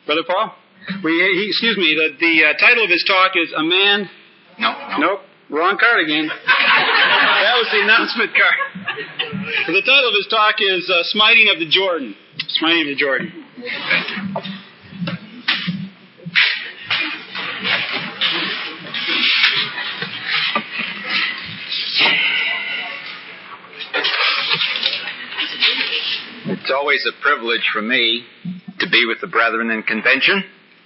Brother Paul? Excuse me, the title of his talk is A Man... No. Nope, wrong card again. That was the announcement card. The title of his talk is Smiting of the Jordan. Smiting of the Jordan. It's always a privilege for me to be with the brethren in convention.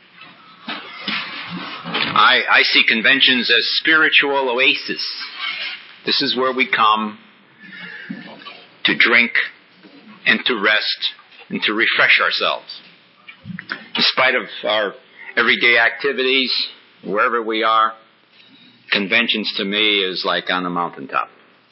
I see conventions as spiritual oases. This is where we come to drink and to rest and to refresh ourselves. In spite of our everyday activities, wherever we are, conventions to me is like on a mountaintop.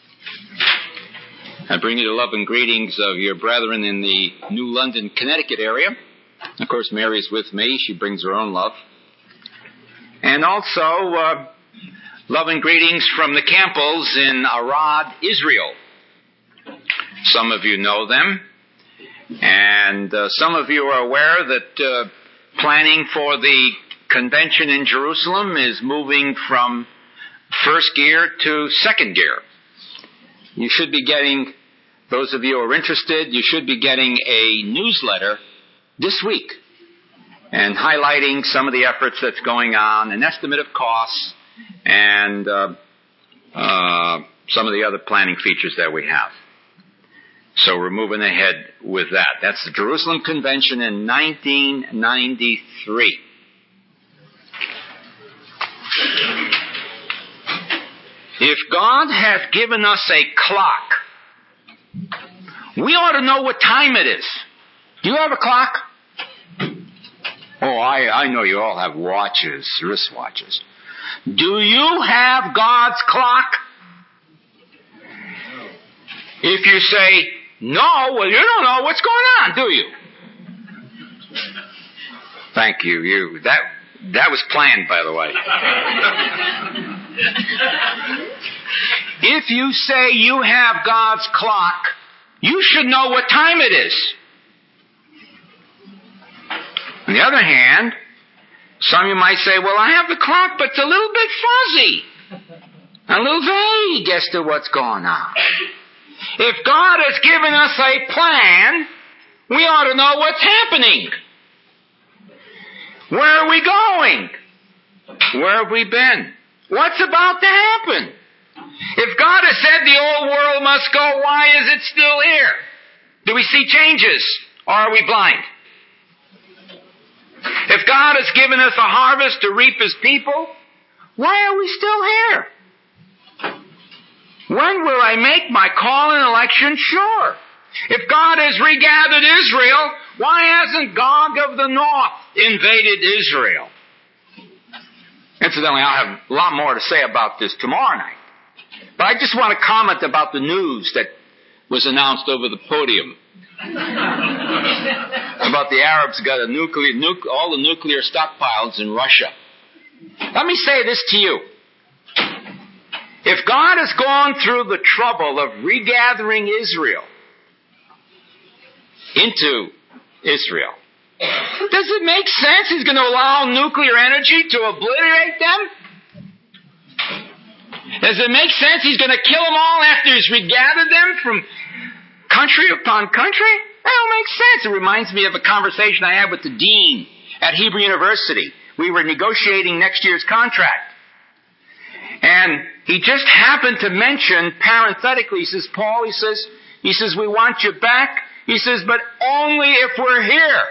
I bring you the love and greetings of your brethren in the New London, Connecticut area. Of course, Mary's with me. She brings her own love. And also, love and greetings from the Campbells in Arad, Israel. Some of you know them. And some of you are aware that planning for the convention in Jerusalem is moving from first gear to second gear. You should be getting, those of you who are interested, you should be getting a newsletter this week and highlighting some of the efforts that's going on, an estimate of costs, and some of the other planning features that we have. So we're moving ahead with that. That's the Jerusalem Convention in 1993. If God has given us a clock, we ought to know what time it is. Do you have a clock? Oh, I know you all have watches, wristwatches. Do you have God's clock? If you say, no, well, you don't know what's going on, do you? Thank you. That was planned, by the way. If you say you have God's clock, you should know what time it is. On the other hand, some of you might say, well, I have the clock, but it's a little bit fuzzy, a little vague as to what's going on. If God has given us a plan, we ought to know what's happening. Where are we going? Where have we been? What's about to happen? If God has said the old world must go, why is it still here? Do we see changes, or are we blind? If God has given us a harvest to reap His people, why are we still here? When will I make my call and election sure? If God has regathered Israel, why hasn't Gog of the north invaded Israel? Incidentally, I'll have a lot more to say about this tomorrow night. But I just want to comment about the news that was announced over the podium. About the Arabs got all the nuclear stockpiles in Russia. Let me say this to you. If God has gone through the trouble of regathering Israel into Israel, does it make sense He's going to allow nuclear energy to obliterate them? Does it make sense He's going to kill them all after He's regathered them from country upon country? That don't make sense. It reminds me of a conversation I had with the dean at Hebrew University. We were negotiating next year's contract. And he just happened to mention parenthetically, he says, Paul, he says, we want you back. He says, but only if we're here.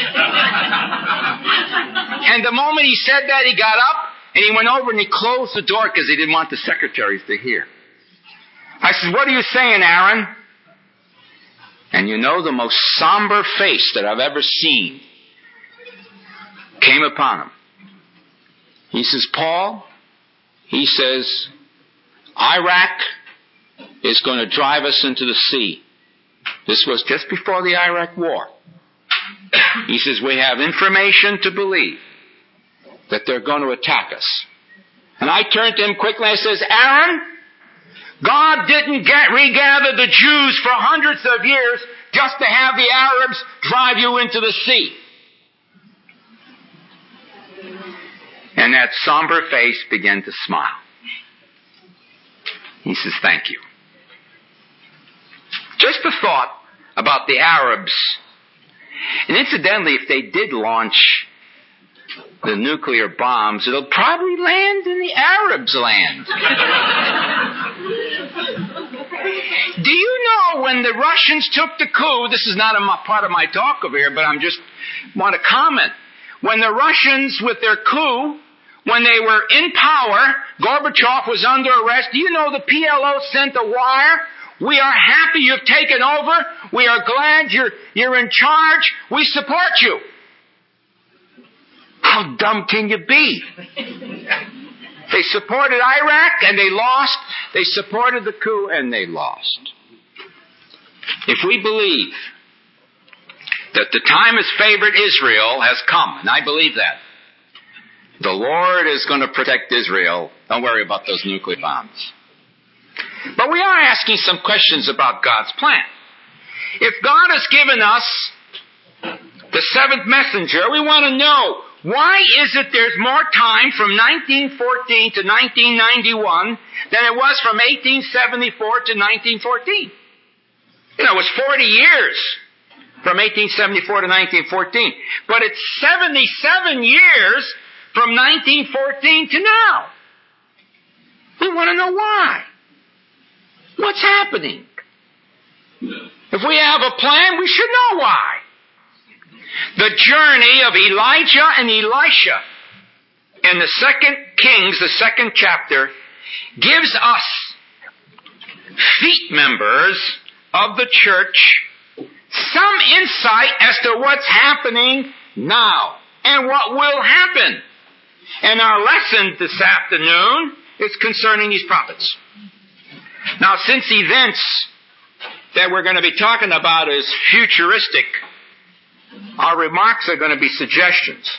And the moment he said that, he got up and he went over and he closed the door because he didn't want the secretaries to hear. I said, what are you saying, Aaron? And you know, the most somber face that I've ever seen came upon him. He says, Paul, he says, Iraq is going to drive us into the sea. This was just before the Iraq War. He says, we have information to believe that they're going to attack us. And I turned to him quickly and I says, Aaron, God didn't regather the Jews for hundreds of years just to have the Arabs drive you into the sea. And that somber face began to smile. He says, thank you. Just a thought about the Arabs. And incidentally, if they did launch the nuclear bombs, it'll probably land in the Arabs' land. Do you know when the Russians took the coup, this is not a part of my talk over here, but I just want to comment. When the Russians, with their coup, when they were in power, Gorbachev was under arrest. Do you know the PLO sent a wire? We are happy you've taken over. We are glad you're in charge. We support you. How dumb can you be? They supported Iraq and they lost. They supported the coup and they lost. If we believe that the time has favored Israel has come, and I believe that, the Lord is going to protect Israel. Don't worry about those nuclear bombs. But we are asking some questions about God's plan. If God has given us the seventh messenger, we want to know, why is it there's more time from 1914 to 1991 than it was from 1874 to 1914? You know, it was 40 years from 1874 to 1914. But it's 77 years from 1914 to now. We want to know why. What's happening? If we have a plan, we should know why. The journey of Elijah and Elisha in the 2 Kings, the 2nd chapter, gives us feet members of the church some insight as to what's happening now and what will happen. And our lesson this afternoon is concerning these prophets. Now, since events that we're going to be talking about is futuristic, our remarks are going to be suggestions.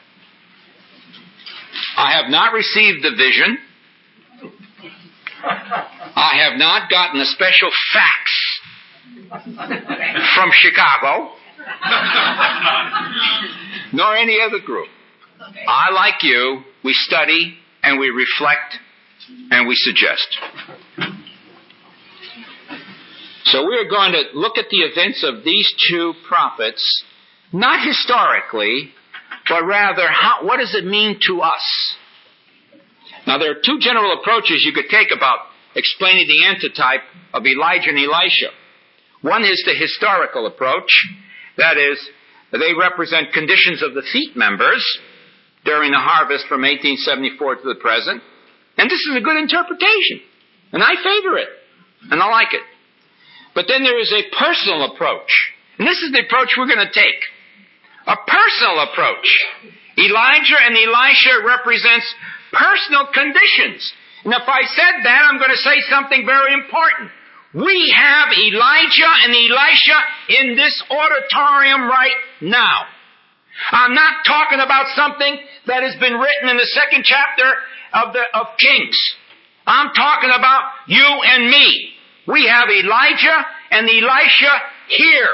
I have not received the vision. I have not gotten a special fax from Chicago, nor any other group. I, like you, we study and we reflect and we suggest. So we are going to look at the events of these two prophets, not historically, but rather what does it mean to us? Now there are two general approaches you could take about explaining the antitype of Elijah and Elisha. One is the historical approach. That is, they represent conditions of the feet members during the harvest from 1874 to the present. And this is a good interpretation. And I favor it. And I like it. But then there is a personal approach. And this is the approach we're going to take. A personal approach. Elijah and Elisha represents personal conditions. And if I said that, I'm going to say something very important. We have Elijah and Elisha in this auditorium right now. I'm not talking about something that has been written in the 2nd chapter of Kings. I'm talking about you and me. We have Elijah and Elisha here.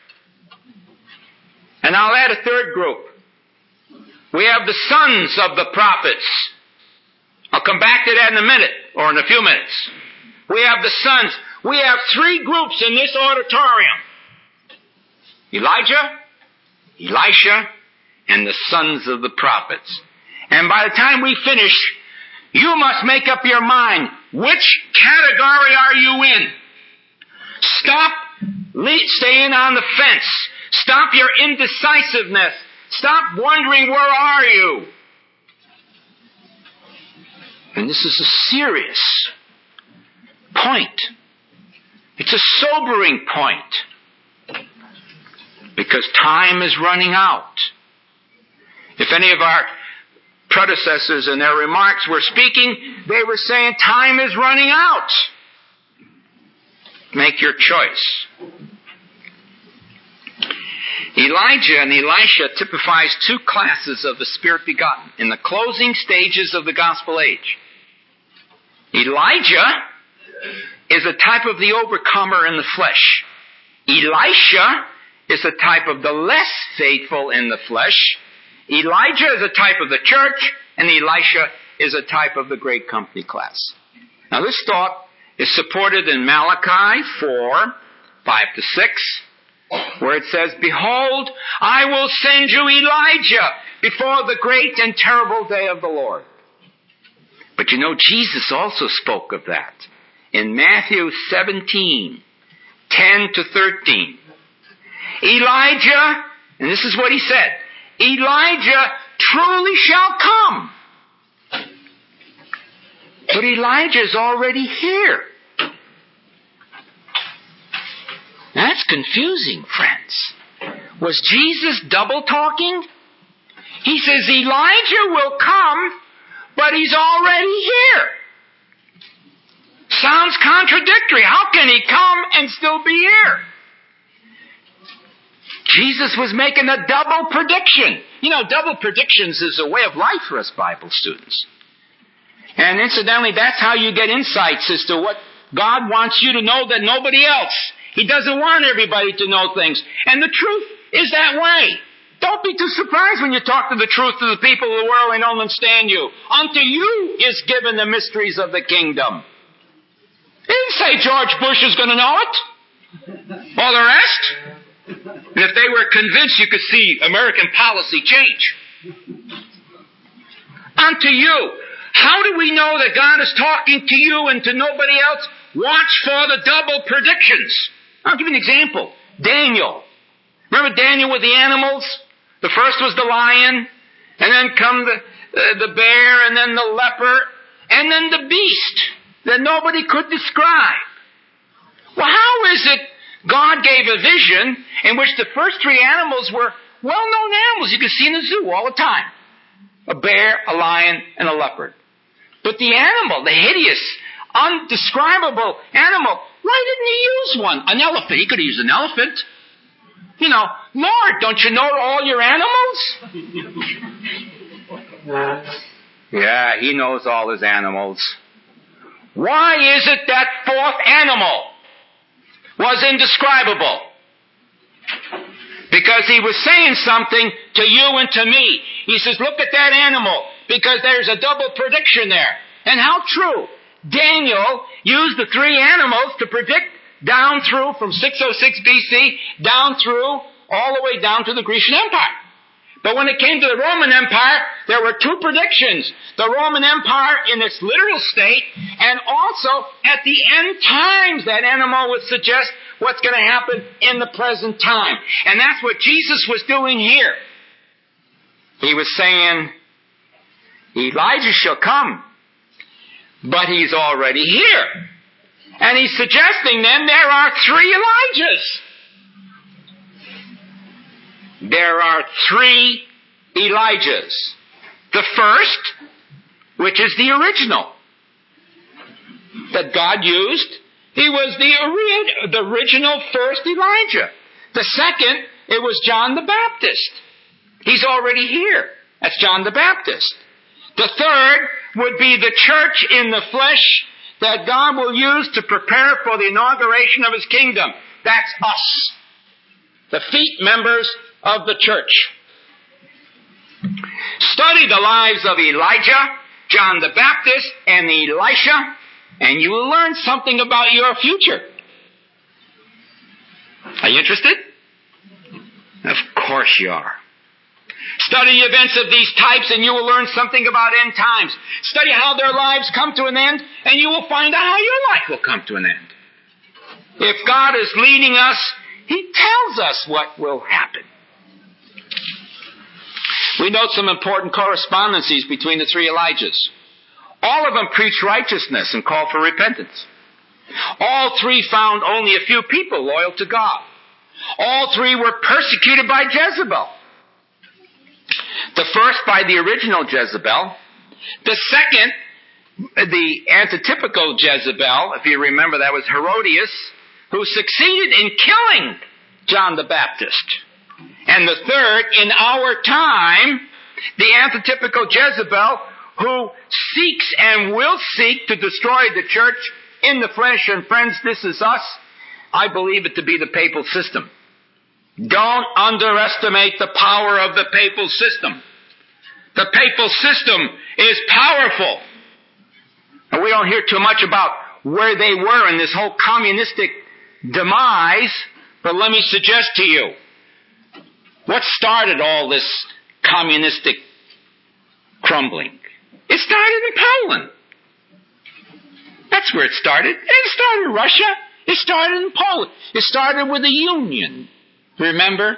And I'll add a third group. We have the sons of the prophets. I'll come back to that in a minute, or in a few minutes. We have the sons. We have three groups in this auditorium. Elijah, Elisha, and the sons of the prophets. And by the time we finish, you must make up your mind, which category are you in? Stop staying on the fence. Stop your indecisiveness. Stop wondering, where are you? And this is a serious point. It's a sobering point. Because time is running out. If any of our predecessors in their remarks were speaking, they were saying time is running out. Make your choice. Elijah and Elisha typifies two classes of the Spirit begotten in the closing stages of the gospel age. Elijah is a type of the overcomer in the flesh. Elisha is a type of the less faithful in the flesh. Elijah is a type of the church. and Elisha is a type of the great company class. Now this thought is supported in Malachi 4, 5-6, where it says, "Behold, I will send you Elijah before the great and terrible day of the Lord." But you know, Jesus also spoke of that in Matthew 17, 10-13. Elijah, and this is what he said, Elijah truly shall come. But Elijah is already here. That's confusing, friends. Was Jesus double talking? He says Elijah will come, but he's already here. Sounds contradictory. How can he come and still be here? Jesus was making a double prediction. You know, double predictions is a way of life for us Bible students. And incidentally, that's how you get insights as to what God wants you to know that nobody else. He doesn't want everybody to know things. And the truth is that way. Don't be too surprised when you talk to the truth to the people of the world and don't understand you. Unto you is given the mysteries of the kingdom. He didn't say George Bush is going to know it. All the rest. And if they were convinced, you could see American policy change. Unto you. How do we know that God is talking to you and to nobody else? Watch for the double predictions. I'll give you an example. Daniel. Remember Daniel with the animals? The first was the lion, and then come the bear, and then the leopard, and then the beast that nobody could describe. Well, how is it God gave a vision in which the first three animals were well-known animals you could see in the zoo all the time? A bear, a lion, and a leopard. But the animal, the hideous, undescribable animal, why didn't he use one? An elephant. He could have used an elephant. You know, Lord, don't you know all your animals? Yeah, he knows all his animals. Why is it that fourth animal was indescribable? Because he was saying something to you and to me. He says, look at that animal, because there's a double prediction there. And how true. Daniel used the three animals to predict down through from 606 BC, down through, all the way down to the Grecian Empire. But when it came to the Roman Empire, there were two predictions. The Roman Empire in its literal state, and also at the end times, that animal would suggest what's going to happen in the present time. And that's what Jesus was doing here. He was saying, Elijah shall come, but he's already here. And he's suggesting then there are three Elijahs. There are three Elijahs. The first, which is the original, that God used, he was the original first Elijah. The second, it was John the Baptist. He's already here. That's John the Baptist. The third would be the church in the flesh that God will use to prepare for the inauguration of His kingdom. That's us. The feet members of the church. Study the lives of Elijah, John the Baptist, and Elisha, and you will learn something about your future. Are you interested? Of course you are. Study the events of these types and you will learn something about end times. Study how their lives come to an end and you will find out how your life will come to an end. If God is leading us, He tells us what will happen. We note some important correspondences between the three Elijahs. All of them preached righteousness and called for repentance. All three found only a few people loyal to God. All three were persecuted by Jezebel. The first by the original Jezebel. The second, the antitypical Jezebel, if you remember, that was Herodias, who succeeded in killing John the Baptist. And the third, in our time, the antitypical Jezebel, who seeks and will seek to destroy the church in the flesh. And friends, this is us. I believe it to be the papal system. Don't underestimate the power of the papal system. The papal system is powerful. And we don't hear too much about where they were in this whole communistic demise, but let me suggest to you, what started all this communistic crumbling? It started in Poland. That's where it started. It started in Russia. It started in Poland. It started with the Union. Remember?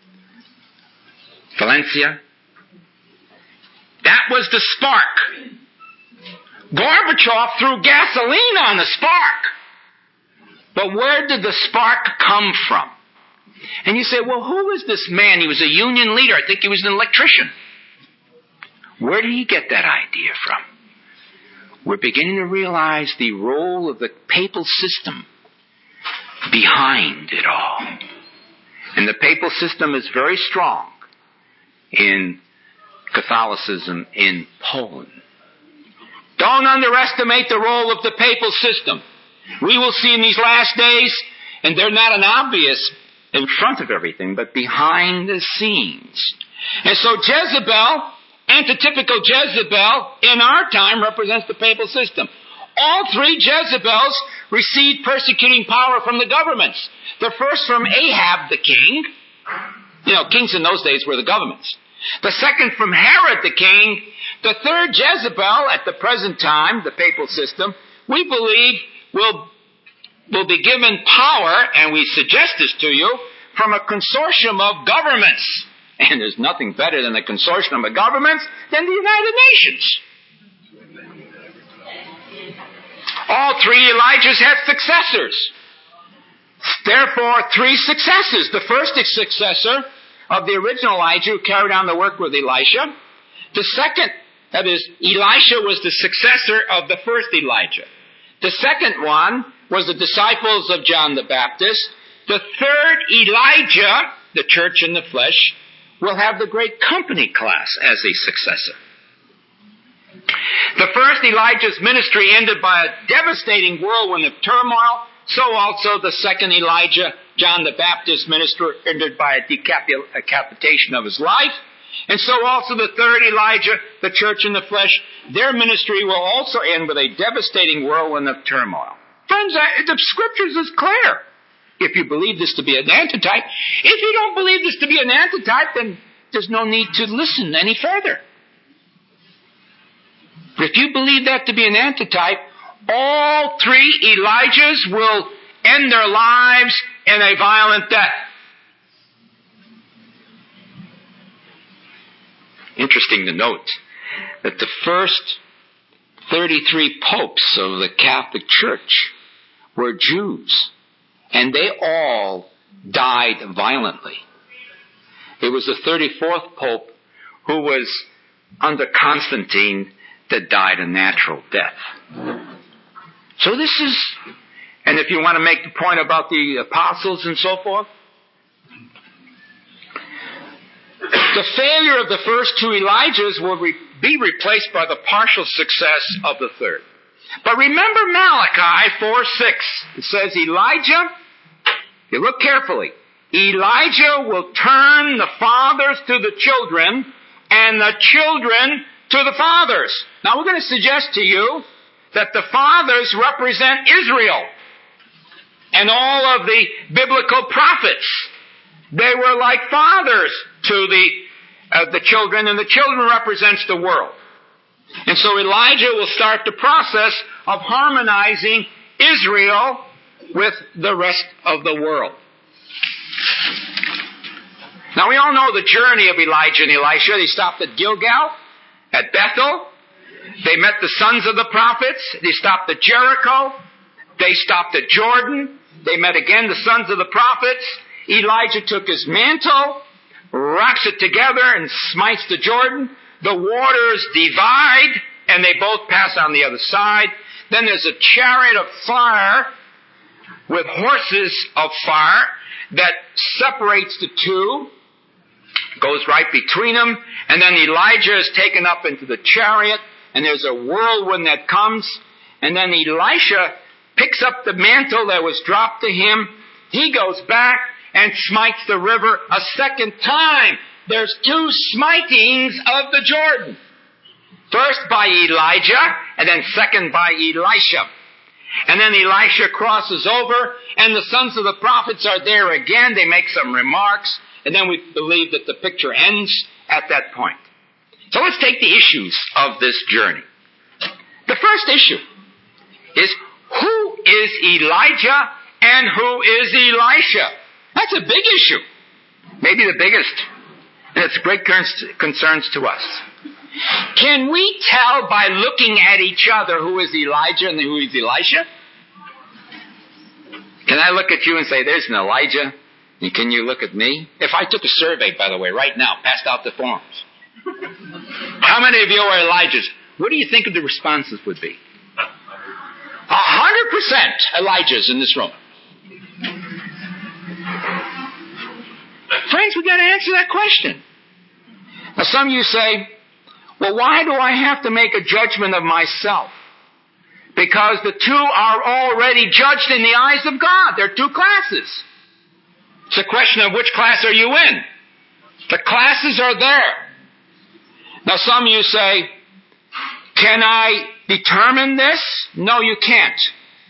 Valencia. That was the spark. Gorbachev threw gasoline on the spark. But where did the spark come from? And you say, well, who was this man? He was a union leader. I think he was an electrician. Where did he get that idea from? We're beginning to realize the role of the papal system behind it all. And the papal system is very strong in Catholicism in Poland. Don't underestimate the role of the papal system. We will see in these last days, and they're not an obvious in front of everything, but behind the scenes. And so Jezebel, antitypical Jezebel, in our time represents the papal system. All three Jezebels received persecuting power from the governments. The first from Ahab the king. You know, kings in those days were the governments. The second from Herod the king. The third Jezebel at the present time, the papal system, we believe will be given power, and we suggest this to you, from a consortium of governments. And there's nothing better than a consortium of governments than the United Nations. All three Elijahs had successors. Therefore, three successors. The first successor of the original Elijah who carried on the work with Elisha. The second, that is, Elisha was the successor of the first Elijah. The second one was the disciples of John the Baptist. The third Elijah, the church in the flesh, will have the great company class as a successor. The first Elijah's ministry ended by a devastating whirlwind of turmoil. So also the second Elijah, John the Baptist ministry, ended by a decapitation of his life. And so also the third Elijah, the church in the flesh, their ministry will also end with a devastating whirlwind of turmoil. Friends, the scriptures is clear. If you believe this to be an antitype. If you don't believe this to be an antitype, then there's no need to listen any further. But if you believe that to be an antitype, all three Elijahs will end their lives in a violent death. Interesting to note that the first 33 popes of the Catholic Church were Jews, and they all died violently. It was the 34th pope who was under Constantine that died a natural death. So this is, and if you want to make the point about the apostles and so forth, the failure of the first two Elijahs will be replaced by the partial success of the third. But remember Malachi 4:6. It says Elijah, if you look carefully, Elijah will turn the fathers to the children and the children to the fathers. Now we're going to suggest to you that the fathers represent Israel and all of the biblical prophets. They were like fathers to the children, and the children represents the world. And so Elijah will start the process of harmonizing Israel with the rest of the world. Now we all know the journey of Elijah and Elisha. They stopped at Gilgal, at Bethel. They met the sons of the prophets. They stopped at Jericho. They stopped at Jordan. They met again the sons of the prophets. Elijah took his mantle, wraps it together, and smites the Jordan. The waters divide, and they both pass on the other side. Then there's a chariot of fire with horses of fire that separates the two, goes right between them, and then Elijah is taken up into the chariot, and there's a whirlwind that comes, and then Elisha picks up the mantle that was dropped to him. He goes back and smites the river a second time. there's two smitings of the Jordan. First by Elijah, and then second by Elisha. And then Elisha crosses over, and the sons of the prophets are there again. They make some remarks, and then we believe that the picture ends at that point. So let's take the issues of this journey. The first issue is, who is Elijah and who is Elisha? That's a big issue. Maybe the biggest. And it's great concerns to us. Can we tell by looking at each other who is Elijah and who is Elisha? Can I look at you and say, there's an Elijah, and can you look at me? If I took a survey, by the way, right now, passed out the forms, how many of you are Elijahs? What do you think the responses would be? 100% Elijahs in this room. Friends, we've got to answer that question. Now, some of you say, well, why do I have to make a judgment of myself? Because the two are already judged in the eyes of God. They're two classes. It's a question of which class are you in. The classes are there. Now, some of you say, can I determine this? No, you can't.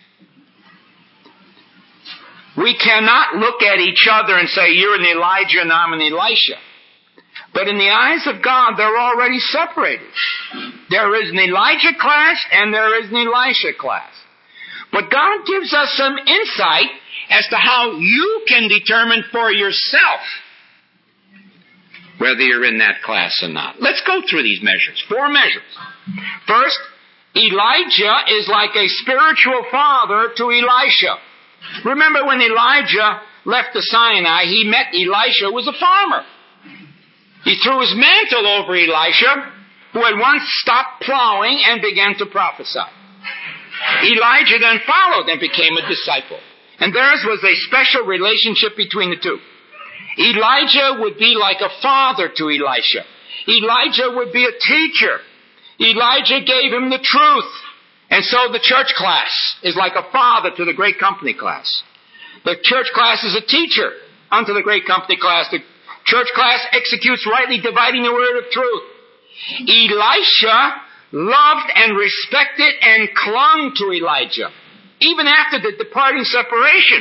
We cannot look at each other and say, you're an Elijah and I'm an Elisha. But in the eyes of God, they're already separated. There is an Elijah class and there is an Elisha class. But God gives us some insight as to how you can determine for yourself whether you're in that class or not. Let's go through these measures. 4 measures. First, Elijah is like a spiritual father to Elisha. Remember when Elijah left the Sinai, he met Elisha, who was a farmer. He threw his mantle over Elisha, who had once stopped plowing and began to prophesy. Elijah then followed and became a disciple. And theirs was a special relationship between the two. Elijah would be like a father to Elisha. Elijah would be a teacher. Elijah gave him the truth. And so the church class is like a father to the great company class. The church class is a teacher unto the great company class. The church class executes rightly dividing the word of truth. Elisha loved and respected and clung to Elijah, even after the departing separation.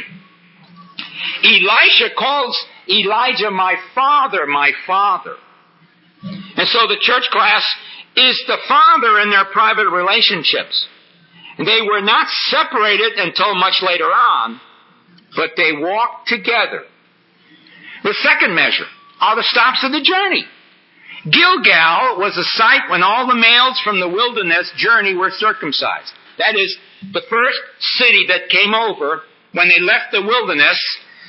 Elisha calls Elijah my father, my father. And so the church class is the father in their private relationships. They were not separated until much later on, but they walked together. The second measure are the stops of the journey. Gilgal was a site when all the males from the wilderness journey were circumcised. That is, the first city that came over when they left the wilderness,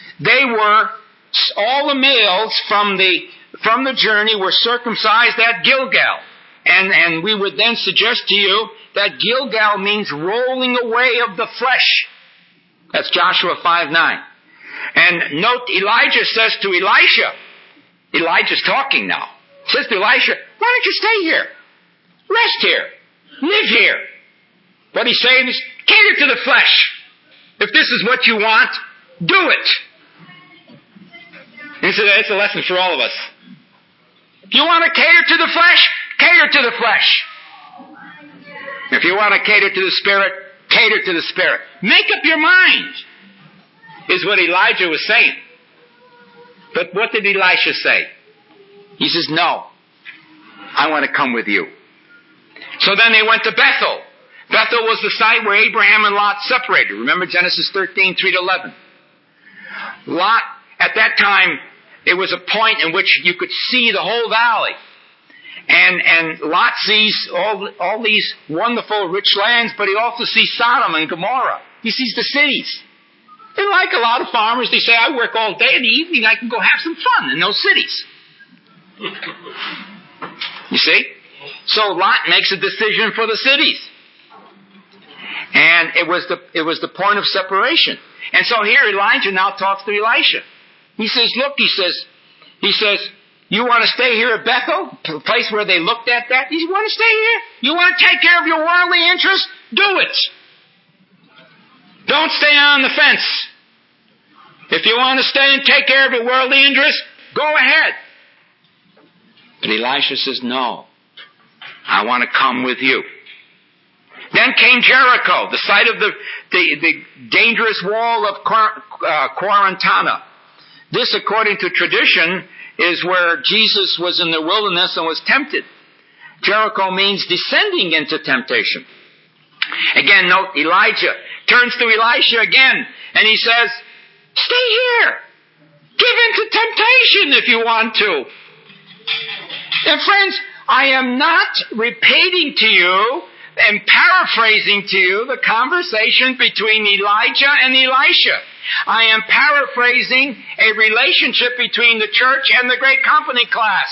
all the males from the journey were circumcised at Gilgal. And we would then suggest to you that Gilgal means rolling away of the flesh. That's Joshua 5:9. And note, Elijah says to Elisha, Elijah's talking now, says to Elisha, why don't you stay here? Rest here. Live here. What he's saying is, cater to the flesh. If this is what you want, do it. And so that's a lesson for all of us. If you want to cater to the flesh, cater to the flesh. If you want to cater to the Spirit, cater to the Spirit. Make up your mind, is what Elijah was saying. But what did Elisha say? He says, no, I want to come with you. So then they went to Bethel. Bethel was the site where Abraham and Lot separated. Remember Genesis 13:3-11. Lot, at that time, it was a point in which you could see the whole valley. And Lot sees all these wonderful, rich lands, but he also sees Sodom and Gomorrah. He sees the cities. And like a lot of farmers, they say, I work all day. In the evening, I can go have some fun in those cities. You see? So Lot makes a decision for the cities. And it was the point of separation. And so here Elijah now talks to Elisha. He says, look, he says, you want to stay here at Bethel, the place where they looked at that? You want to stay here? You want to take care of your worldly interests? Do it. Don't stay on the fence. If you want to stay and take care of your worldly interests, go ahead. But Elisha says, no, I want to come with you. Then came Jericho, the site of the dangerous wall of Quarantana. This, according to tradition, is where Jesus was in the wilderness and was tempted. Jericho means descending into temptation. Again, note, Elijah turns to Elisha again, and he says, stay here. Give in to temptation if you want to. And friends, I am not repeating to you and paraphrasing to you the conversation between Elijah and Elisha. I am paraphrasing a relationship between the church and the great company class.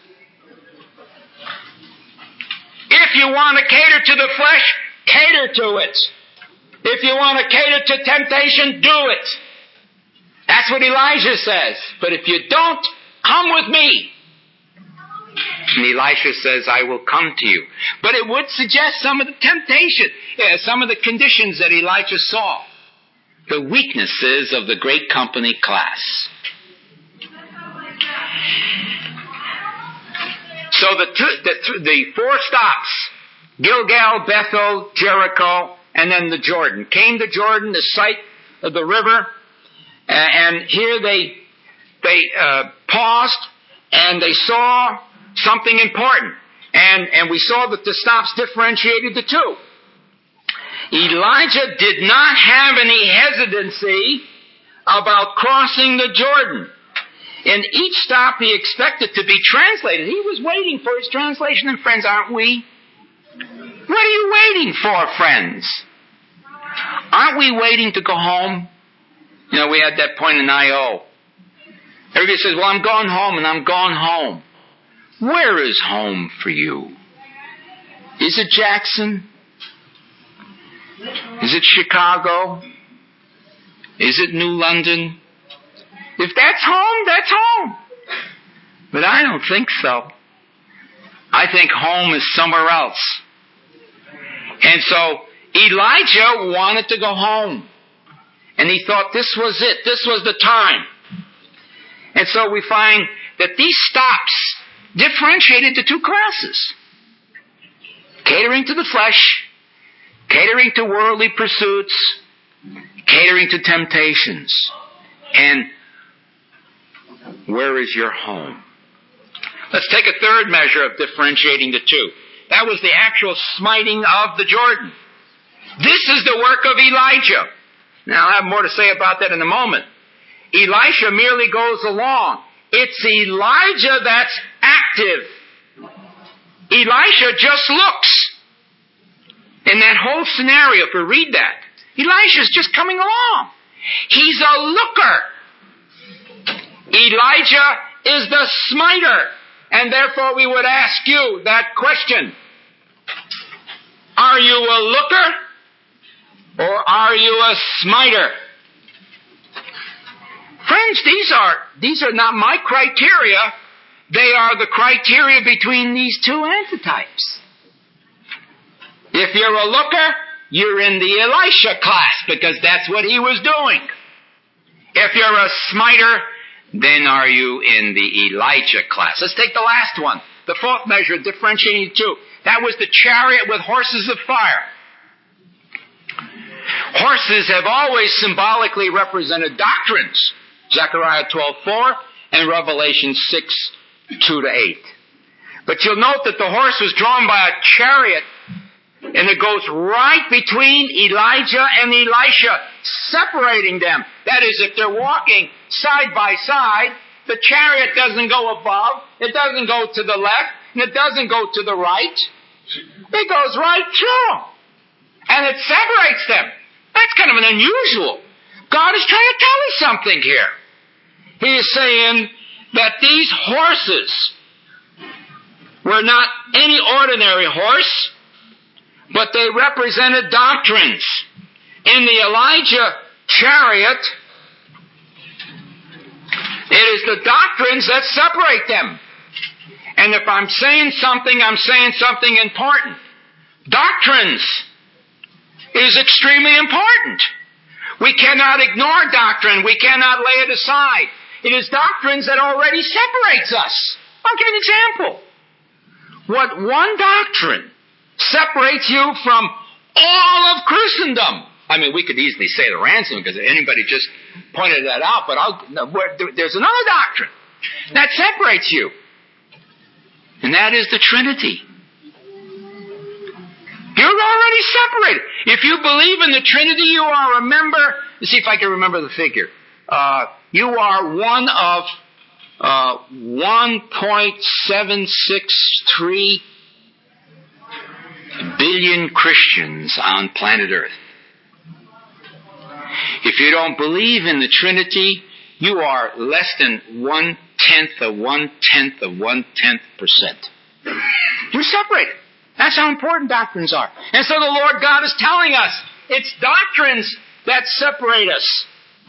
If you want to cater to the flesh, cater to it. If you want to cater to temptation, do it. That's what Elijah says. But if you don't, come with me. And Elisha says, I will come to you. But it would suggest some of the temptation, some of the conditions that Elijah saw. The weaknesses of the great company class. So the four stops, Gilgal, Bethel, Jericho, and then the Jordan. Came to Jordan, the site of the river, and here they paused, and they saw something important. And we saw that the stops differentiated the two. Elijah did not have any hesitancy about crossing the Jordan. In each stop he expected to be translated. He was waiting for his translation, and friends, aren't we? What are you waiting for, friends? Aren't we waiting to go home? You know, we had that point in I.O. Everybody says, well, I'm going home, and I'm going home. Where is home for you? Is it Jackson? Is it Chicago? Is it New London? If that's home, that's home. But I don't think so. I think home is somewhere else. And so Elijah wanted to go home. And he thought this was it. This was the time. And so we find that these stops differentiated the two classes. Catering to the flesh, catering to worldly pursuits, catering to temptations. And where is your home? Let's take a third measure of differentiating the two. That was the actual smiting of the Jordan. This is the work of Elijah. Now, I'll have more to say about that in a moment. Elisha merely goes along. It's Elijah that's active. Elisha just looks. In that whole scenario, if we read that, Elisha's just coming along. He's a looker. Elijah is the smiter. And therefore we would ask you that question. Are you a looker? Or are you a smiter? Friends, these are not my criteria. They are the criteria between these two antitypes. If you're a looker, you're in the Elisha class because that's what he was doing. If you're a smiter, then are you in the Elijah class? Let's take the last one. The fourth measure, differentiating the two. That was the chariot with horses of fire. Horses have always symbolically represented doctrines. Zechariah 12:4 and Revelation 6:2-8. But you'll note that the horse was drawn by a chariot, and it goes right between Elijah and Elisha, separating them. That is, if they're walking side by side, the chariot doesn't go above, it doesn't go to the left, and it doesn't go to the right. It goes right through. And it separates them. That's kind of an unusual. God is trying to tell us something here. He is saying that these horses were not any ordinary horse, but they represented doctrines. In the Elijah chariot, it is the doctrines that separate them. And if I'm saying something important. Doctrines is extremely important. We cannot ignore doctrine. We cannot lay it aside. It is doctrines that already separates us. I'll give you an example. What one doctrine separates you from all of Christendom? I mean, we could easily say the ransom because anybody just pointed that out, but there's another doctrine that separates you. And that is the Trinity. You're already separated. If you believe in the Trinity, you are a member. Let's see if I can remember the figure. You are one of 1.763 billion Christians on planet Earth. If you don't believe in the Trinity, you are less than 0.1%. You're separated. That's how important doctrines are. And so the Lord God is telling us, it's doctrines that separate us.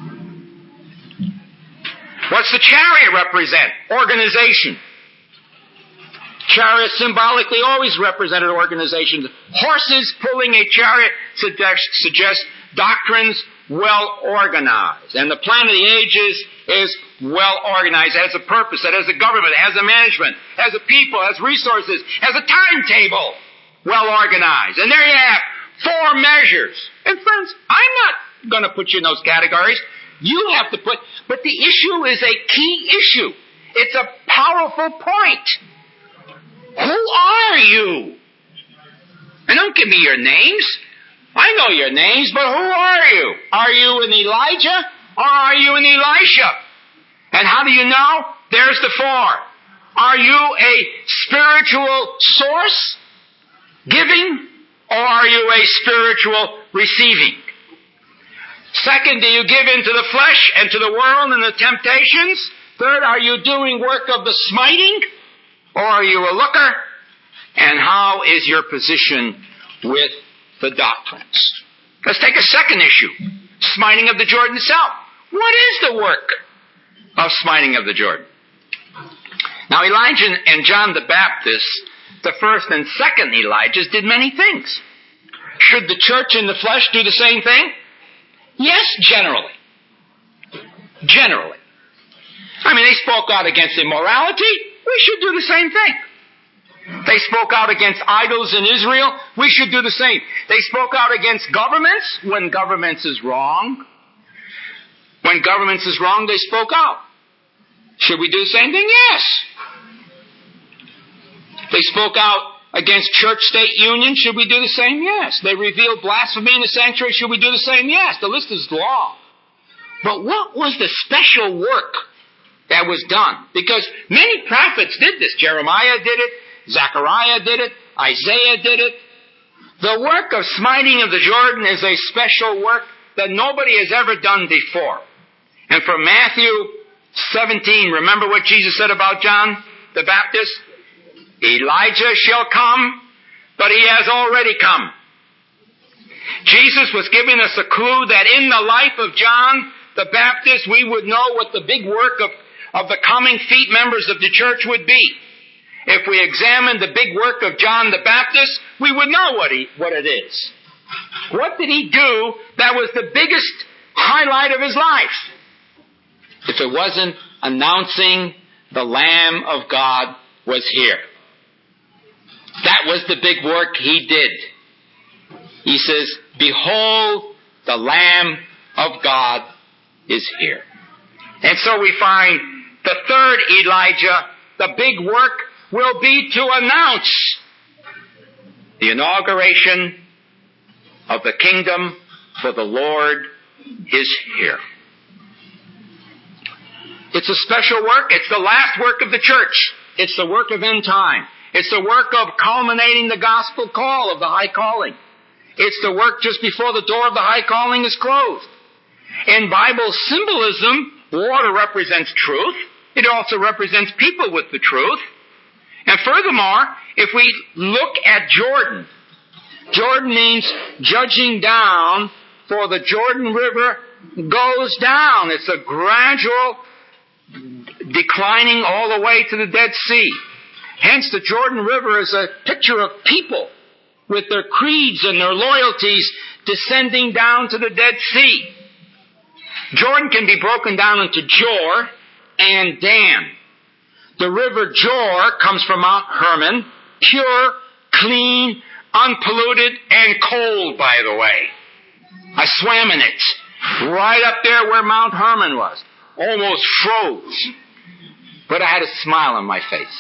What's the chariot represent? Organization. Chariots symbolically always represented organization. Horses pulling a chariot suggests doctrines well organized. And the plan of the ages is well organized. It has a purpose. It has a government. It has a management. It has a people. It has resources. It has a timetable. Well organized. And there you have 4 measures. And friends, I'm not going to put you in those categories. You have to put, but the issue is a key issue. It's a powerful point. Who are you? And don't give me your names. I know your names, but who are you? Are you an Elijah or are you an Elisha? And how do you know? There's the 4. Are you a spiritual source, giving, or are you a spiritual receiving? Second, do you give into the flesh and to the world and the temptations? Third, are you doing work of the smiting? Or are you a looker? And how is your position with the doctrines? Let's take a second issue. Smiting of the Jordan itself. What is the work of smiting of the Jordan? Now Elijah and John the Baptist, the first and second Elijahs, did many things. Should the church in the flesh do the same thing? Yes, generally. Generally. I mean, they spoke out against immorality. We should do the same thing. They spoke out against idols in Israel. We should do the same. They spoke out against governments when governments is wrong. When governments is wrong, they spoke out. Should we do the same thing? Yes. They spoke out against church-state union. Should we do the same? Yes. They revealed blasphemy in the sanctuary. Should we do the same? Yes. The list is long. But what was the special work that was done? Because many prophets did this. Jeremiah did it. Zechariah did it. Isaiah did it. The work of smiting of the Jordan is a special work that nobody has ever done before. And from Matthew 17, remember what Jesus said about John the Baptist? Elijah shall come, but he has already come. Jesus was giving us a clue that in the life of John the Baptist, we would know what the big work of the coming feet members of the church would be. If we examined the big work of John the Baptist, we would know what it is. What did he do that was the biggest highlight of his life? If it wasn't announcing the Lamb of God was here. That was the big work he did. He says, behold, the Lamb of God is here. And so we find the third Elijah, the big work will be to announce the inauguration of the kingdom, for the Lord is here. It's a special work. It's the last work of the church. It's the work of end time. It's the work of culminating the gospel call of the high calling. It's the work just before the door of the high calling is closed. In Bible symbolism, water represents truth. It also represents people with the truth. And furthermore, if we look at Jordan, Jordan means judging down, for the Jordan River goes down. It's a gradual declining all the way to the Dead Sea. Hence, the Jordan River is a picture of people with their creeds and their loyalties descending down to the Dead Sea. Jordan can be broken down into Jor and Dan. The river Jor comes from Mount Hermon, pure, clean, unpolluted, and cold, by the way. I swam in it, right up there where Mount Hermon was. Almost froze. But I had a smile on my face.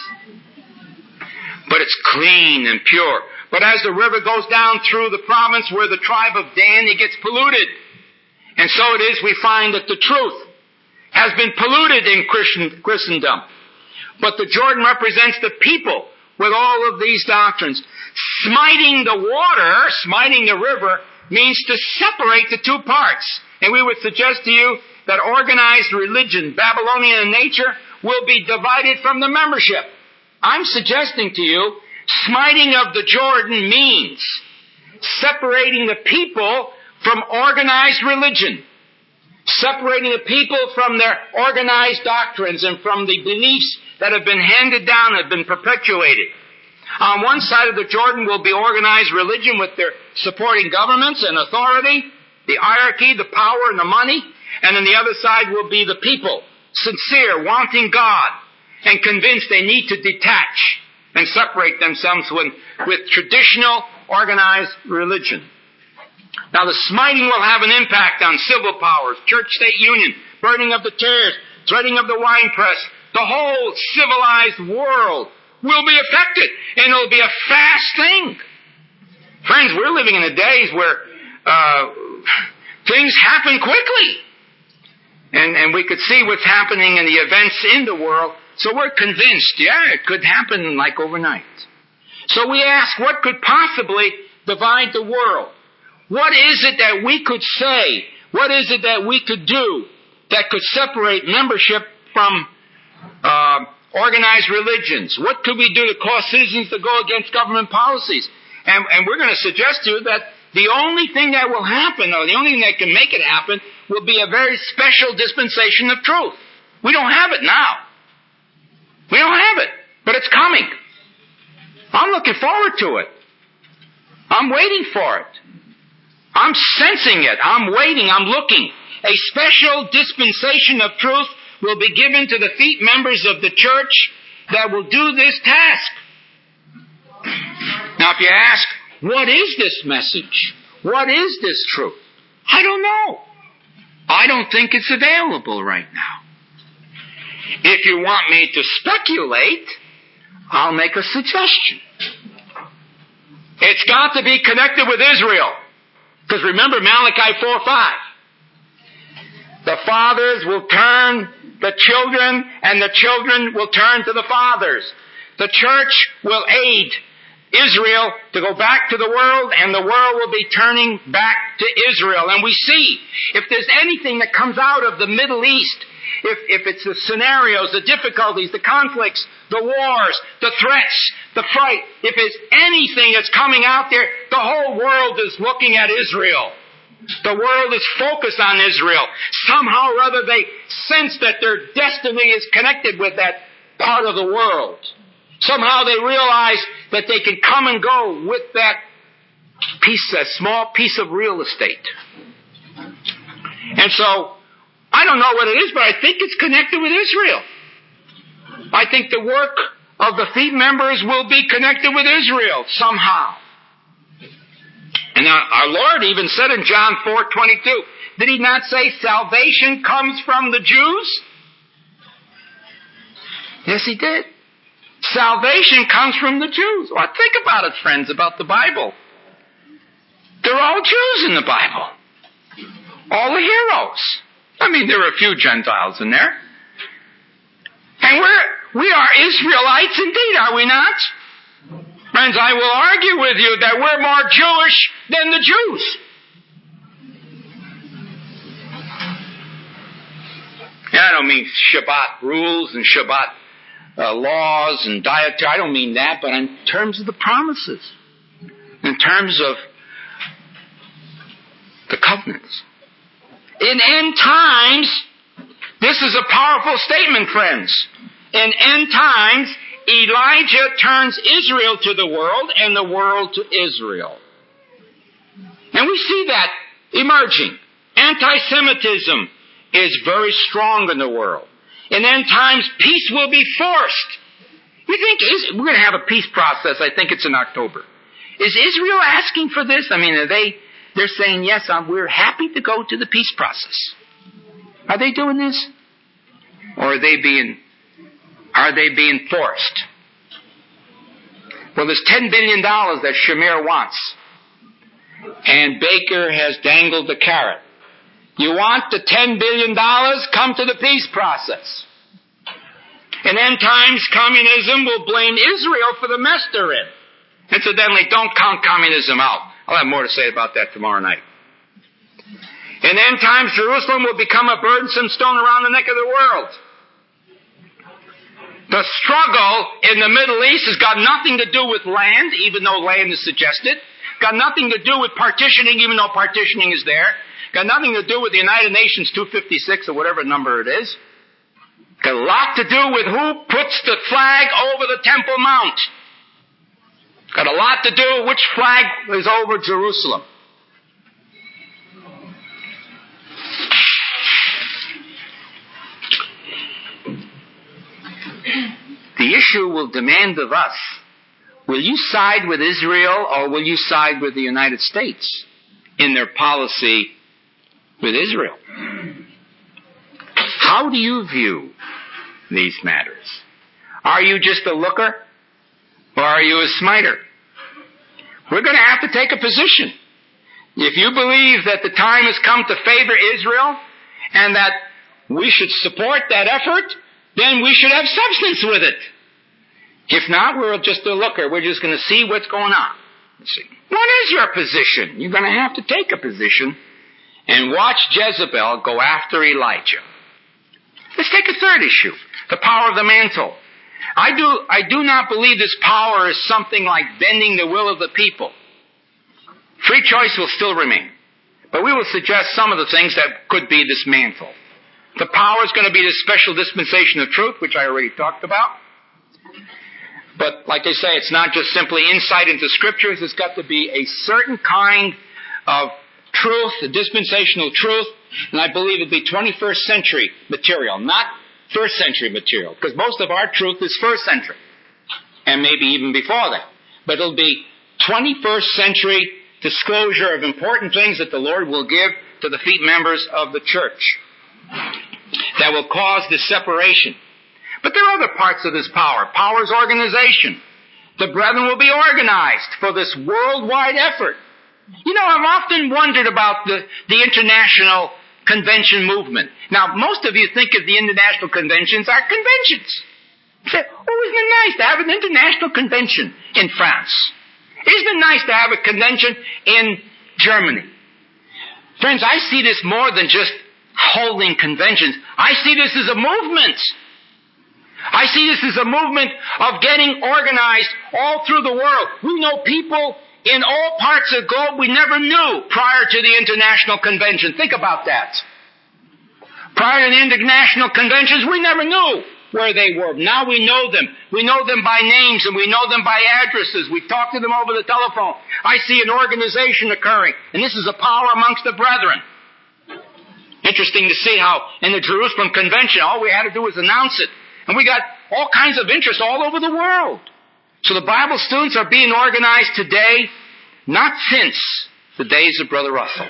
But it's clean and pure. But as the river goes down through the province where the tribe of Dan, it gets polluted. And so it is we find that the truth has been polluted in Christendom. But the Jordan represents the people with all of these doctrines. Smiting the water, smiting the river, means to separate the two parts. And we would suggest to you that organized religion, Babylonian in nature, will be divided from the membership. I'm suggesting to you, smiting of the Jordan means separating the people from organized religion. Separating the people from their organized doctrines and from the beliefs that have been handed down, have been perpetuated. On one side of the Jordan will be organized religion with their supporting governments and authority, the hierarchy, the power, and the money. And on the other side will be the people, sincere, wanting God, and convinced they need to detach and separate themselves with traditional organized religion. Now the smiting will have an impact on civil powers, church-state union, burning of the tares, threading of the winepress. The whole civilized world will be affected, and it'll be a fast thing. Friends, we're living in the days where things happen quickly. And we could see what's happening in the events in the world. So we're convinced, it could happen like overnight. So we ask, what could possibly divide the world? What is it that we could say? What is it that we could do that could separate membership from organized religions? What could we do to cause citizens to go against government policies? And we're going to suggest to you that the only thing that will happen, or the only thing that can make it happen, will be a very special dispensation of truth. We don't have it now. We don't have it, but it's coming. I'm looking forward to it. I'm waiting for it. I'm sensing it. I'm waiting. I'm looking. A special dispensation of truth will be given to the feet members of the church that will do this task. Now, if you ask, what is this message? What is this truth? I don't know. I don't think it's available right now. If you want me to speculate, I'll make a suggestion. It's got to be connected with Israel. Because remember Malachi 4:5. The fathers will turn the children, and the children will turn to the fathers. The church will aid Israel to go back to the world, and the world will be turning back to Israel. And we see, if there's anything that comes out of the Middle East, if it's the scenarios, the difficulties, the conflicts, the wars, the threats, the fright, if it's anything that's coming out there, the whole world is looking at Israel. The world is focused on Israel. Somehow or other they sense that their destiny is connected with that part of the world. Somehow they realize that they can come and go with that small piece of real estate. And so, I don't know what it is, but I think it's connected with Israel. I think the work of the feet members will be connected with Israel somehow. And our Lord even said in John 4:22, did he not say salvation comes from the Jews? Yes, he did. Salvation comes from the Jews. Well, think about it, friends, about the Bible. They're all Jews in the Bible. All the heroes. I mean, there are a few Gentiles in there. And we are Israelites indeed, are we not? Friends, I will argue with you that we're more Jewish than the Jews. Yeah, I don't mean Shabbat rules and Shabbat laws and dietary. I don't mean that, but in terms of the promises. In terms of the covenants. In end times, this is a powerful statement, friends. In end times, Elijah turns Israel to the world and the world to Israel. And we see that emerging. Anti-Semitism is very strong in the world. In end times, peace will be forced. You think we're going to have a peace process? I think it's in October. Is Israel asking for this? I mean, they're saying, yes, we're happy to go to the peace process. Are they doing this? Or are they being forced? Well, there's $10 billion that Shamir wants. And Baker has dangled the carrot. You want the $10 billion? Come to the peace process. In end times, communism will blame Israel for the mess they're in. Incidentally, don't count communism out. I'll have more to say about that tomorrow night. In end times, Jerusalem will become a burdensome stone around the neck of the world. The struggle in the Middle East has got nothing to do with land, even though land is suggested. Got nothing to do with partitioning, even though partitioning is there. Got nothing to do with the United Nations 256 or whatever number it is. Got a lot to do with who puts the flag over the Temple Mount. Got a lot to do with which flag is over Jerusalem. The issue will demand of us, will you side with Israel or will you side with the United States in their policy with Israel? How do you view these matters? Are you just a looker or are you a smiter? We're going to have to take a position. If you believe that the time has come to favor Israel and that we should support that effort, then we should have substance with it. If not, we're just a looker. We're just going to see what's going on. Let's see. What is your position? You're going to have to take a position and watch Jezebel go after Elijah. Let's take a third issue, the power of the mantle. I do not believe this power is something like bending the will of the people. Free choice will still remain. But we will suggest some of the things that could be this mantle. The power is going to be this special dispensation of truth, which I already talked about. But like I say, it's not just simply insight into scriptures. It's got to be a certain kind of truth, a dispensational truth. And I believe it'll be 21st century material, not first century material. Because most of our truth is first century. And maybe even before that. But it'll be 21st century disclosure of important things that the Lord will give to the feet members of the church that will cause this separation. But there are other parts of this power. Power is organization. The brethren will be organized for this worldwide effort. You know, I've often wondered about the international convention movement. Now, most of you think of the international conventions are conventions. You say, oh, isn't it nice to have an international convention in France? Isn't it nice to have a convention in Germany? Friends, I see this more than just holding conventions. I see this as a movement. I see this as a movement of getting organized all through the world. We know people in all parts of the globe we never knew prior to the international convention. Think about that. Prior to the international conventions, we never knew where they were. Now we know them. We know them by names and we know them by addresses. We talk to them over the telephone. I see an organization occurring, and this is a power amongst the brethren. Interesting to see how in the Jerusalem Convention, all we had to do was announce it. And we got all kinds of interest all over the world. So the Bible students are being organized today, not since the days of Brother Russell.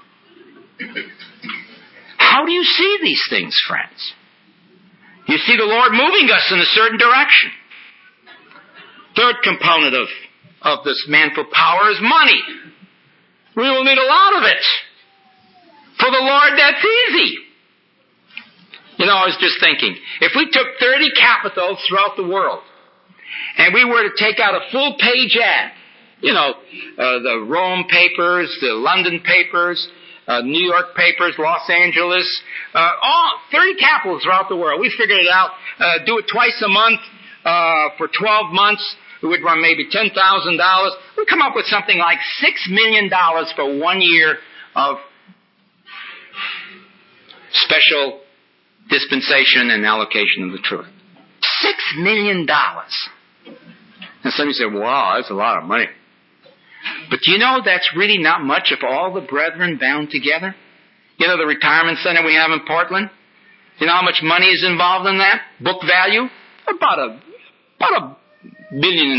How do you see these things, friends? You see the Lord moving us in a certain direction. Third component of this mantle power is money. We will need a lot of it. For the Lord, that's easy. You know, I was just thinking, if we took 30 capitals throughout the world, and we were to take out a full-page ad, you know, the Rome papers, the London papers, New York papers, Los Angeles, all 30 capitals throughout the world. We figured it out. Do it twice a month for 12 months. We would run maybe $10,000. We'd come up with something like $6 million for 1 year of special dispensation and allocation of the truth. $6 million. And some of you say, wow, that's a lot of money. But do you know that's really not much if all the brethren bound together? You know the retirement center we have in Portland? You know how much money is involved in that? Book value? About a $1.5 billion.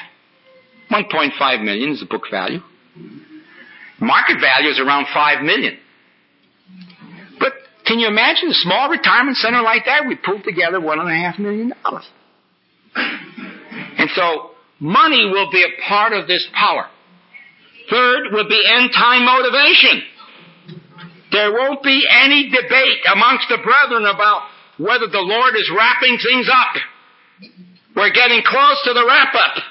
1.5 million is the book value. Market value is around $5 million. But can you imagine a small retirement center like that? We pulled together $1.5 million. And so money will be a part of this power. Third will be end-time motivation. There won't be any debate amongst the brethren about whether the Lord is wrapping things up. We're getting close to the wrap-up.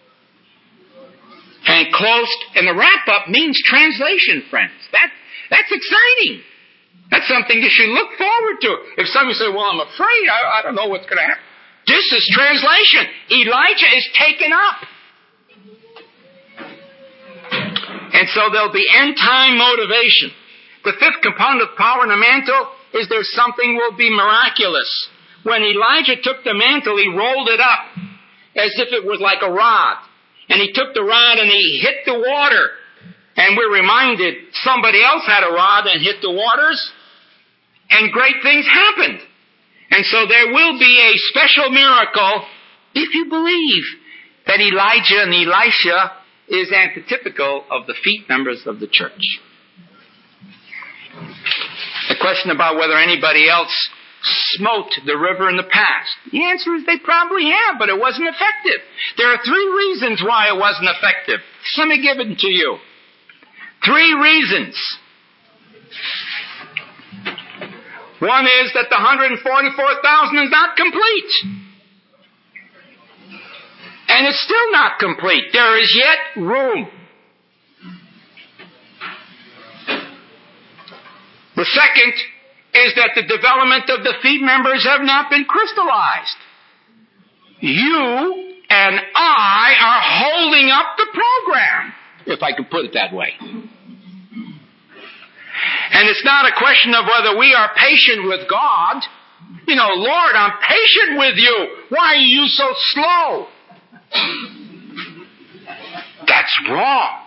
And the wrap-up means translation, friends. That's exciting. That's something you should look forward to. If somebody says, well, I'm afraid, I don't know what's going to happen. This is translation. Elijah is taken up. And so there'll be end-time motivation. The fifth component of power in the mantle is there's something will be miraculous. When Elijah took the mantle, he rolled it up as if it was like a rod. And he took the rod and he hit the water. And we're reminded somebody else had a rod and hit the waters. And great things happened. And so there will be a special miracle if you believe that Elijah and Elisha is antitypical of the feet members of the church. The question about whether anybody else smote the river in the past. The answer is they probably have, but it wasn't effective. There are 3 reasons why it wasn't effective. Let me give it to you. 3 reasons. One is that the 144,000 is not complete. And it's still not complete. There is yet room. The second is that the development of the feet members have not been crystallized. You and I are holding up the program, if I could put it that way. And it's not a question of whether we are patient with God. You know, Lord, I'm patient with you. Why are you so slow? That's wrong.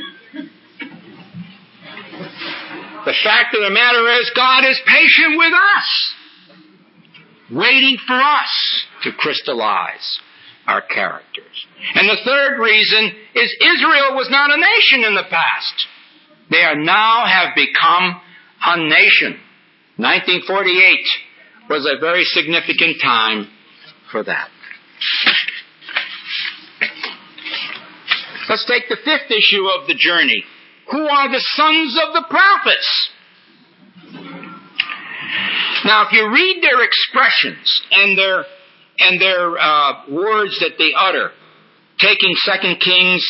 The fact of the matter is, God is patient with us, waiting for us to crystallize our characters. And the third reason is Israel was not a nation in the past. They are now have become a nation. 1948 was a very significant time for that. Let's take the 5th issue of the journey. Who are the sons of the prophets? Now, if you read their expressions and their words that they utter, taking 2 Kings,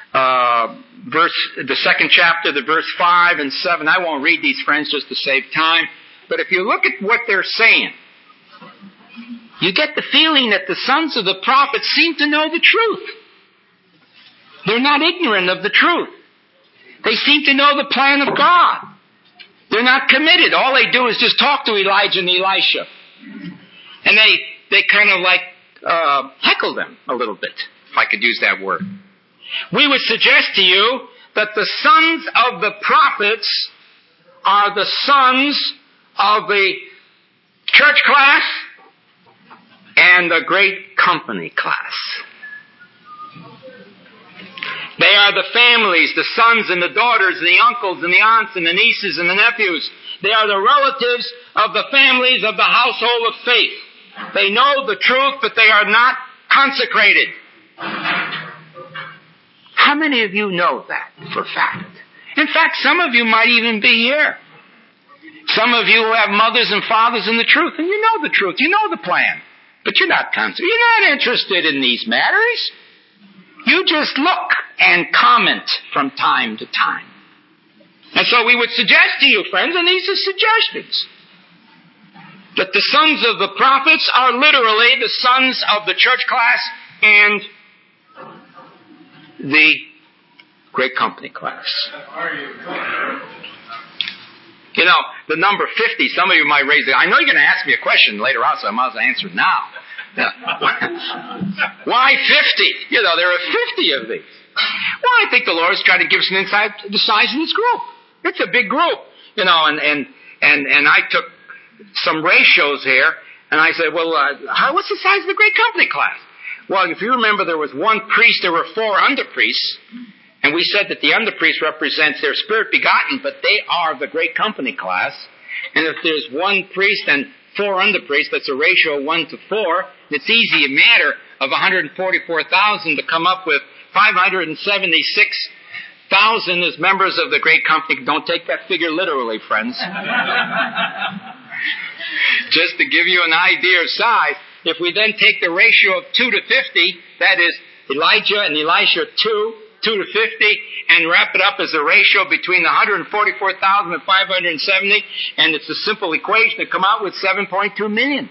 the 2nd chapter, the verse 5 and 7, I won't read these, friends, just to save time. But if you look at what they're saying, you get the feeling that the sons of the prophets seem to know the truth. They're not ignorant of the truth. They seem to know the plan of God. They're not committed. All they do is just talk to Elijah and Elisha. And they kind of like heckle them a little bit, if I could use that word. We would suggest to you that the sons of the prophets are the sons of the church class and the great company class. They are the families, the sons and the daughters, and the uncles and the aunts and the nieces and the nephews. They are the relatives of the families of the household of faith. They know the truth, but they are not consecrated. How many of you know that for fact? In fact, some of you might even be here. Some of you have mothers and fathers in the truth, and you know the truth. You know the plan. But you're not consecrated. You're not interested in these matters. You just look and comment from time to time. And so we would suggest to you, friends, and these are suggestions, that the sons of the prophets are literally the sons of the church class and the great company class. You know, the number 50, some of you might raise it. I know you're going to ask me a question later on, so I might as well answer it now. Why 50? You know, there are 50 of these. Well, I think the Lord is trying to give us an insight to the size of this group. It's a big group, you know, and I took some ratios here, and I said, well, what's the size of the great company class? Well, if you remember, there was one priest, there were 4 under-priests, and we said that the under-priest represents their spirit begotten, but they are the great company class. And if there's 1 priest and 4 under-priests, that's a ratio of 1 to 4, it's easy, a matter of 144,000 to come up with 576,000 as members of the great company. Don't take that figure literally, friends. Just to give you an idea of size, if we then take the ratio of 2 to 50, that is Elijah and Elisha 2 to 50, and wrap it up as a ratio between 144,000 and 570, and it's a simple equation to come out with 7.2 million.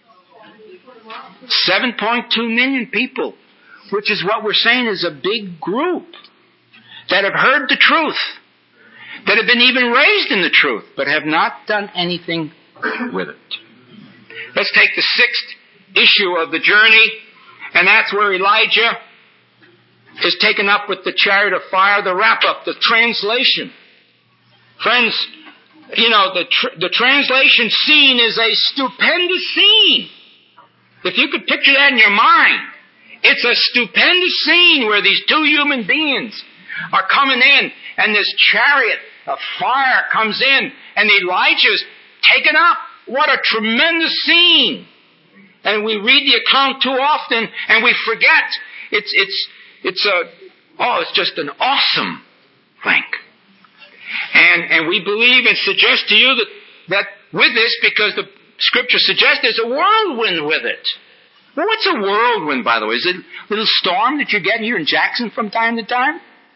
7.2 million people, which is what we're saying is a big group that have heard the truth, that have been even raised in the truth, but have not done anything with it. Let's take the 6th issue of the journey, and that's where Elijah is taken up with the chariot of fire, the wrap-up, the translation. Friends, you know, the translation scene is a stupendous scene. If you could picture that in your mind, it's a stupendous scene where these 2 human beings are coming in, and this chariot of fire comes in, and Elijah's taken up. What a tremendous scene. And we read the account too often, and we forget. It's just an awesome thing. And we believe and suggest to you that with this, because the Scripture suggests there's a whirlwind with it. Well, what's a whirlwind, by the way? Is it a little storm that you get here in Jackson from time to time?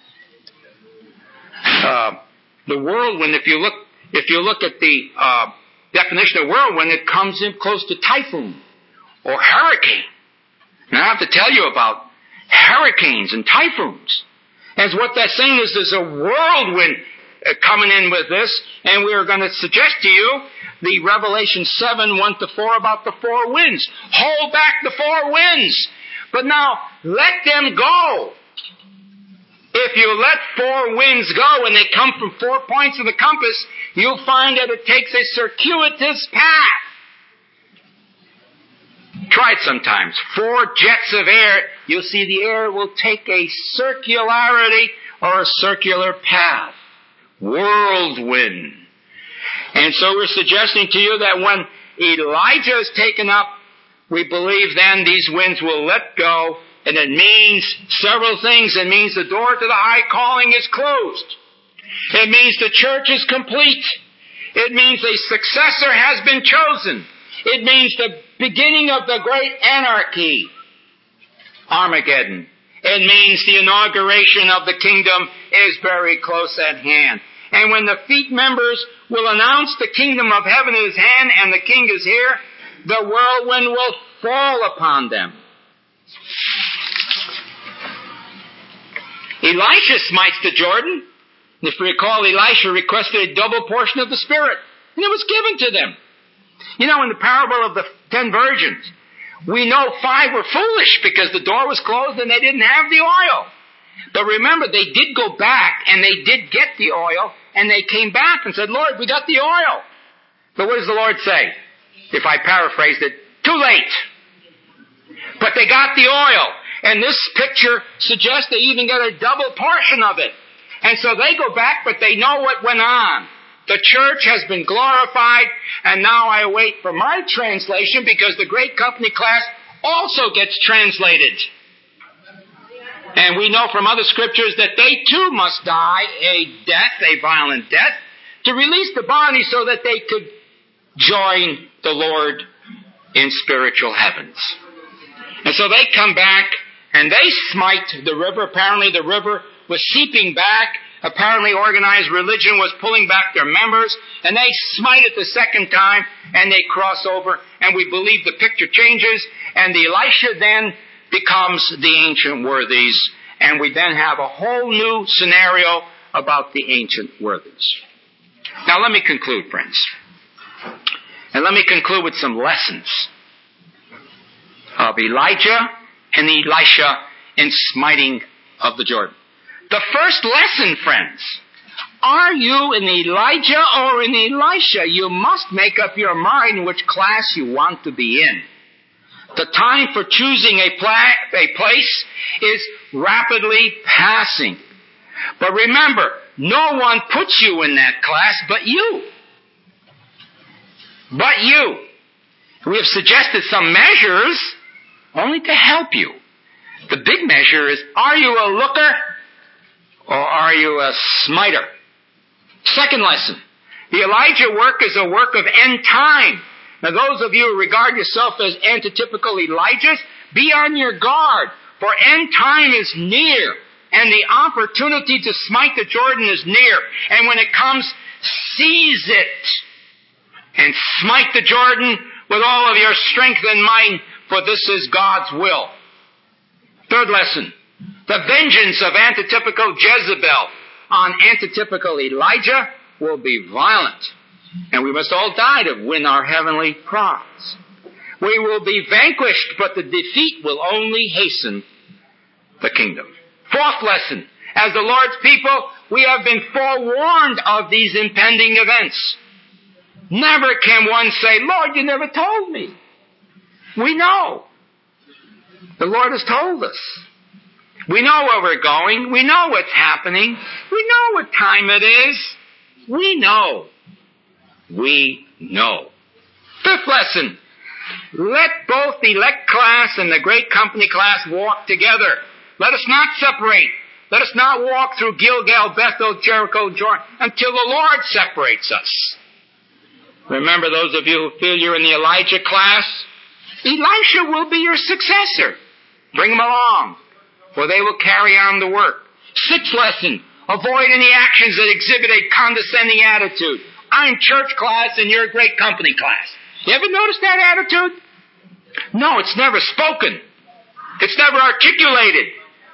The whirlwind, if you look at the definition of whirlwind, it comes in close to typhoon or hurricane. Now, I have to tell you about hurricanes and typhoons. And what that's saying is there's a whirlwind coming in with this, and we're going to suggest to you the Revelation 7, 1 to 4 about the 4 winds. Hold back the 4 winds, but now let them go. If you let 4 winds go and they come from 4 points of the compass, you'll find that it takes a circuitous path. Try it sometimes. 4 jets of air, you'll see the air will take a circularity or a circular path. Whirlwind. And so we're suggesting to you that when Elijah is taken up, we believe then these winds will let go, and it means several things. It means the door to the high calling is closed. It means the church is complete. It means a successor has been chosen. It means the beginning of the great anarchy, Armageddon. It means the inauguration of the kingdom is very close at hand. And when the feet members will announce the kingdom of heaven is hand and the king is here, the whirlwind will fall upon them. Elisha smites the Jordan. If you recall, Elisha requested a double portion of the Spirit, and it was given to them. You know, in the parable of the 10 virgins, we know 5 were foolish because the door was closed and they didn't have the oil. But remember, they did go back and they did get the oil, and they came back and said, Lord, we got the oil. But what does the Lord say? If I paraphrased it, too late. But they got the oil. And this picture suggests they even got a double portion of it. And so they go back, but they know what went on. The church has been glorified, and now I wait for my translation because the great company class also gets translated. And we know from other scriptures that they too must die a violent death, to release the body so that they could join the Lord in spiritual heavens. And so they come back and they smite the river. Apparently the river was seeping back. Apparently organized religion was pulling back their members, and they smite it the second time, and they cross over, and we believe the picture changes, and Elisha then becomes the ancient worthies, and we then have a whole new scenario about the ancient worthies. Now let me conclude, friends. And let me conclude with some lessons of Elijah and Elisha in smiting of the Jordan. The first lesson, friends, Are you in Elijah or in Elisha? You must make up your mind which class you want to be in. The time for choosing a place is rapidly passing. But remember, no one puts you in that class but you. But you. We have suggested some measures only to help you. The big measure is, are you a looker or are you a smiter? Second lesson, the Elijah work is a work of end time. Now those of you who regard yourself as antitypical Elijahs, be on your guard, for end time is near, and the opportunity to smite the Jordan is near. And when it comes, seize it, and smite the Jordan with all of your strength and might, for this is God's will. Third lesson, the vengeance of antitypical Jezebel on antitypical Elijah will be violent. And we must all die to win our heavenly prize. We will be vanquished, but the defeat will only hasten the kingdom. Fourth lesson, as the Lord's people, we have been forewarned of these impending events. Never can one say, Lord, you never told me. We know. The Lord has told us. We know where we're going. We know what's happening. We know what time it is. We know. We know. Fifth lesson. Let both the elect class and the great company class walk together. Let us not separate. Let us not walk through Gilgal, Bethel, Jericho, Jordan, until the Lord separates us. Remember, those of you who feel you're in the Elijah class, Elisha will be your successor. Bring them along, for they will carry on the work. Sixth lesson, avoid any actions that exhibit a condescending attitude. I'm church class and you're great company class. You ever notice that attitude? No, it's never spoken. It's never articulated.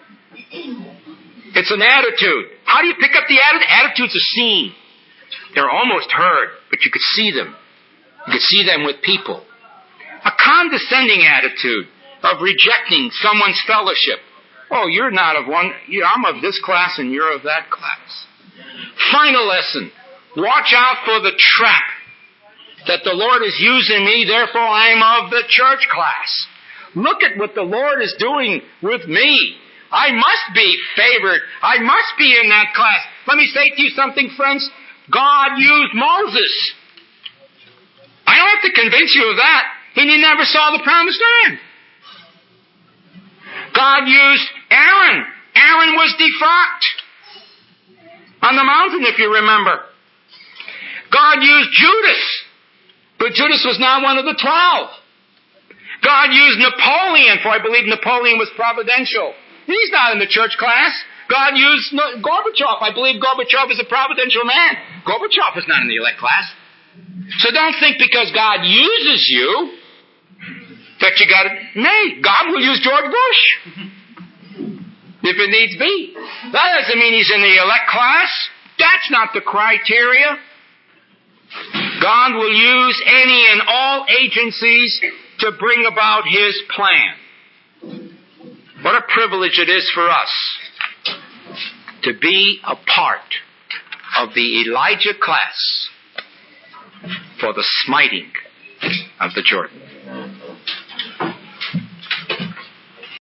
It's an attitude. How do you pick up the attitude? Attitudes are seen. They're almost heard, but you could see them. You could see them with people. A condescending attitude of rejecting someone's fellowship. Oh, you're not of one. I'm of this class and you're of that class. Final lesson. Watch out for the trap that the Lord is using me, therefore I am of the church class. Look at what the Lord is doing with me. I must be favored. I must be in that class. Let me say to you something, friends. God used Moses. I don't have to convince you of that. He never saw the promised land. God used Aaron. Aaron was defrocked on the mountain, if you remember. God used Judas, but Judas was not one of the 12. God used Napoleon, for I believe Napoleon was providential. He's not in the church class. God used Gorbachev. I believe Gorbachev is a providential man. Gorbachev is not in the elect class. So don't think because God uses you that you got it made. God will use George Bush if it needs be. That doesn't mean he's in the elect class. That's not the criteria. God will use any and all agencies to bring about His plan. What a privilege it is for us to be a part of the Elijah class for the smiting of the Jordan.